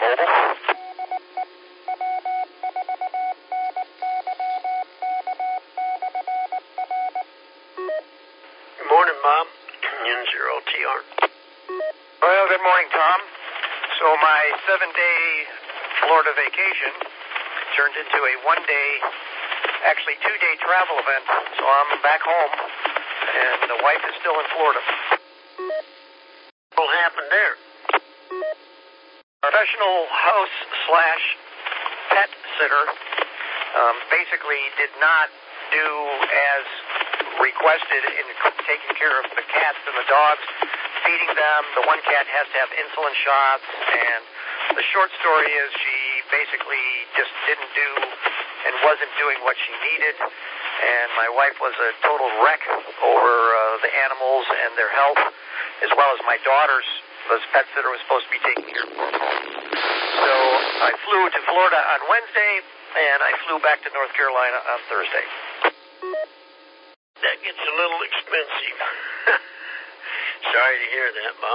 Mobile. Good morning, Bob. N0TR. Well, good morning, Tom. So my 7-day Florida vacation turned into a 1-day, actually 2-day travel event. So I'm back home, and the wife is still in Florida. What happened there? Professional house/pet sitter basically did not do as requested in taking care of the cats and the dogs, feeding them. The one cat has to have insulin shots, and the short story is she basically just didn't do and wasn't doing what she needed, and my wife was a total wreck over the animals and their health, as well as my daughter's. The pet sitter was supposed to be taking care of them. So I flew to Florida on Wednesday, and I flew back to North Carolina on Thursday. That gets a little expensive. Sorry to hear that, Bob.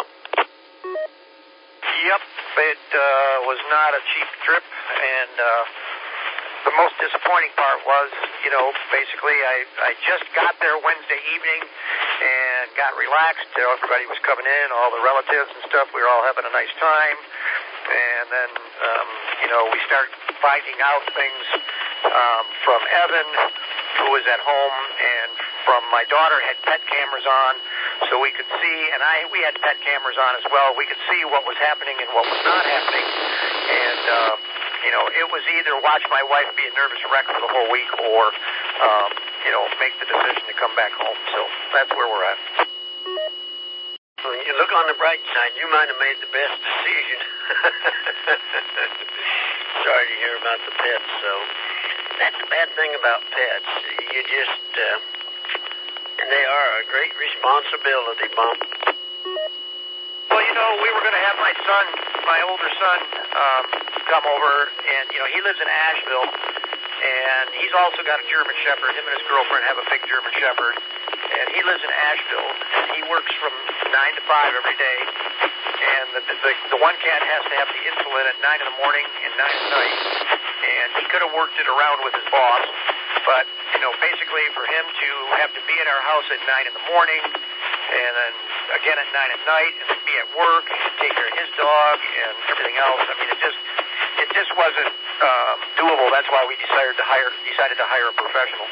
Yep, it was not a cheap trip, and the most disappointing part was, basically I just got there Wednesday evening and got relaxed. Everybody was coming in, all the relatives and stuff. We were all having a nice time. And then, we started finding out things from Evan, who was at home, and from my daughter had pet cameras on, so we could see, and we had pet cameras on as well. We could see what was happening and what was not happening. And, it was either watch my wife be a nervous wreck for the whole week or, make the decision to come back home. So that's where we're at. Well, you look on the bright side, you might have made the best decision. Sorry to hear about the pets, so that's the bad thing about pets. You just, they are a great responsibility, Bump. Well, we were going to have my older son, come over, and, he lives in Asheville, and he's also got a German Shepherd. Him and his girlfriend have a big German Shepherd, and he lives in Asheville, and he works from 9 to 5 every day, and the one cat has to have the insulin at 9 in the morning and 9 at night, and he could have worked it around with his boss, but, basically for him to have to be at our house at 9 in the morning, and then again at 9 at night, and then be at work, and take care of his dog, and everything else, I mean, it just wasn't doable. That's why we decided to hire a professional.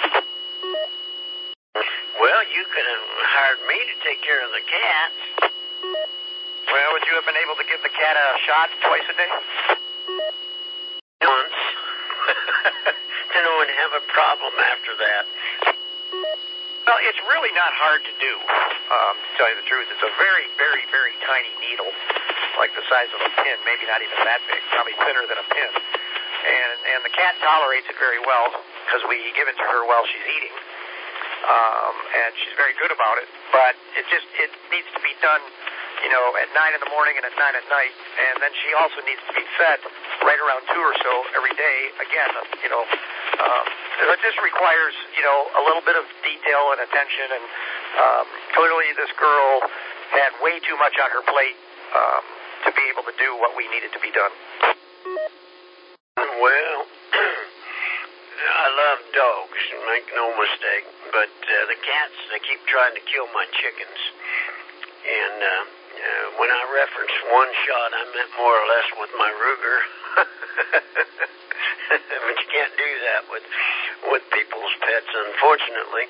Well, you could have hired me to take care of the cats. Well, would you have been able to give the cat a shot twice a day? Once. Then I wouldn't have a problem after that. Well, it's really not hard to do, to tell you the truth. It's a very, very, very tiny needle, like the size of a pin, maybe not even that big, probably thinner than a pin. And the cat tolerates it very well because we give it to her while she's eating, and she's very good about it. But it needs to be done, at 9 in the morning and at 9 at night, and then she also needs to be fed right around 2 or so every day. Again, it just requires, a little bit of detail and attention, and clearly this girl had way too much on her plate to be able to do what we needed to be done. Well, I love dogs, make no mistake, but the cats, they keep trying to kill my chickens. And when I referenced one shot, I meant more or less with my Ruger. But you can't do that with people's pets, unfortunately.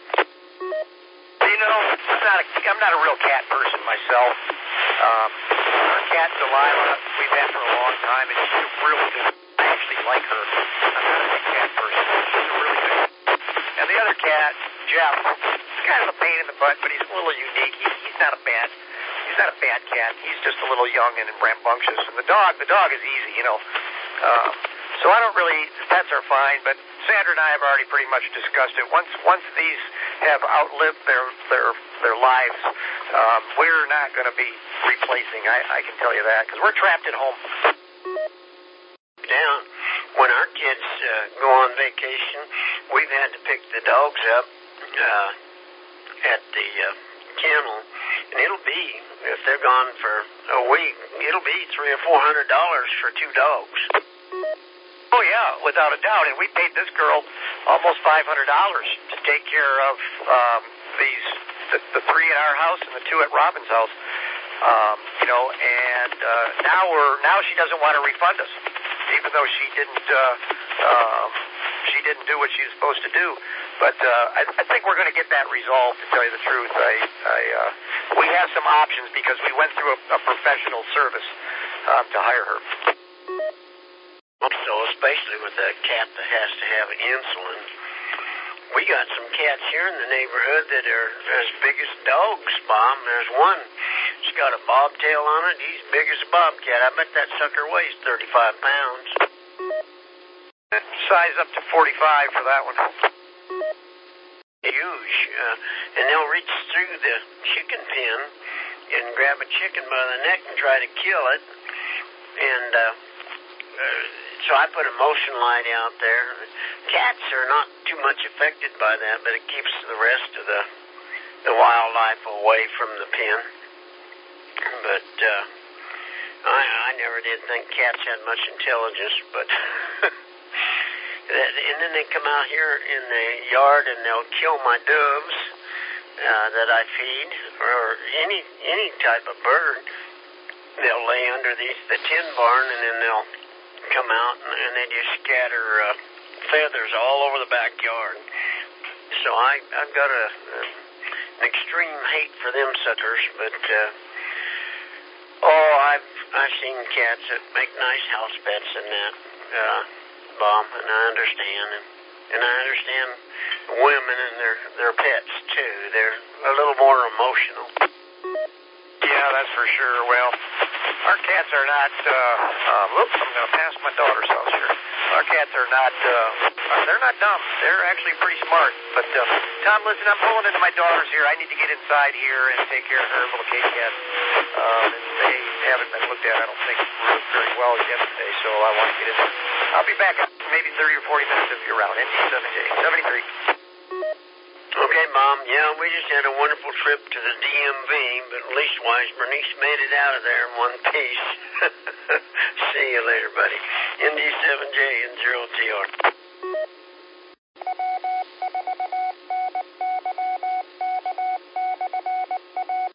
I'm not a real cat person myself. Our cat, Delilah, we've had for a long time, and she's really good. I actually like her. I'm not a big cat person. She's really good. And the other cat, Jeff, he's kind of a pain in the butt, but he's a little unique. He's not a bad cat. He's just a little young and rambunctious. And the dog is easy, So I don't really, pets are fine, but Sandra and I have already pretty much discussed it. Once these have outlived their lives, we're not going to be replacing. I can tell you that, because we're trapped at home. Down. When our kids go on vacation, we've had to pick the dogs up at the kennel, and it'll be if they're gone for a week, it'll be $300 or $400 for 2 dogs. Oh yeah, without a doubt. And we paid this girl almost $500 to take care of the 3 at our house and the 2 at Robin's house. And now she doesn't want to refund us, even though she didn't do what she was supposed to do. But I think we're going to get that resolved, to tell you the truth. We have some options because we went through a professional service to hire her. So especially with a cat that has to have insulin, we got some cats here in the neighborhood that are as big as dogs, Bob. There's one. It's got a bobtail on it. He's big as a bobcat. I bet that sucker weighs 35 pounds. Size up to 45 for that one. Huge. And they'll reach through the chicken pen and grab a chicken by the neck and try to kill it. And so I put a motion light out there. Cats are not too much affected by that, but it keeps the rest of the wildlife away from the pen. But I never did think cats had much intelligence, but and then they come out here in the yard and they'll kill my doves that I feed, or any type of bird. They'll lay under the tin barn, and then they'll come out and they just scatter feathers all over the backyard. So I've got an extreme hate for them suckers, but I've seen cats that make nice house pets and that, Bob, and I understand, and I understand women and their pets too. They're a little more emotional. Yeah, that's for sure. Well, our cats are not, I'm going to pass my daughter's house here. Our cats are not, they're not dumb. They're actually pretty smart. But, Tom, listen, I'm pulling into my daughter's here. I need to get inside here and take care of her little kitty cat. They haven't been looked at, I don't think, very well yesterday, so I want to get in there. I'll be back in maybe 30 or 40 minutes if you're around. ND7J, 73. Okay, Mom. Yeah, we just had a wonderful trip to the DMV, but leastwise, Bernice made it out of there in one piece. See you later, buddy. ND7J and 0TR.